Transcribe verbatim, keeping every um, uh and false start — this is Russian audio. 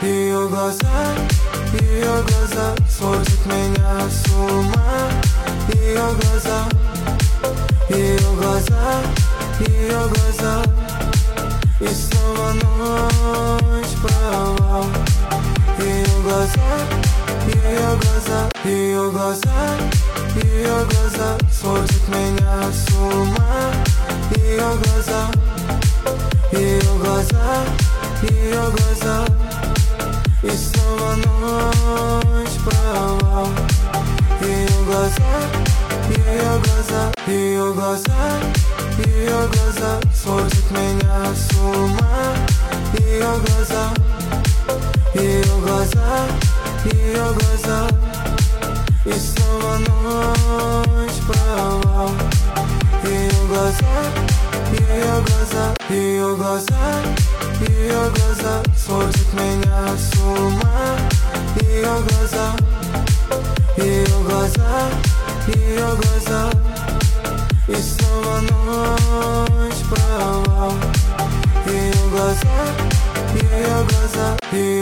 Ее глаза, ее глаза сводят меня с ума. Ее глаза, ее глаза, ее глаза. И снова ночь, провал. Ее глаза, ее глаза, ее глаза, ее глаза сводят меня с ума. Ее глаза, ее глаза, ее глаза. И снова ночь, провал. Ее глаза, ее глаза, ее глаза, ее глаза сводят меня с ума. Ее глаза, ее глаза, ее глаза. И снова ночь, провал. Ее глаза, ее глаза, ее глаза, ее глаза сводят меня с ума. Ее глаза, ее глаза, ее глаза. И снова ночь, провал. Ее глаза, ее глаза, ее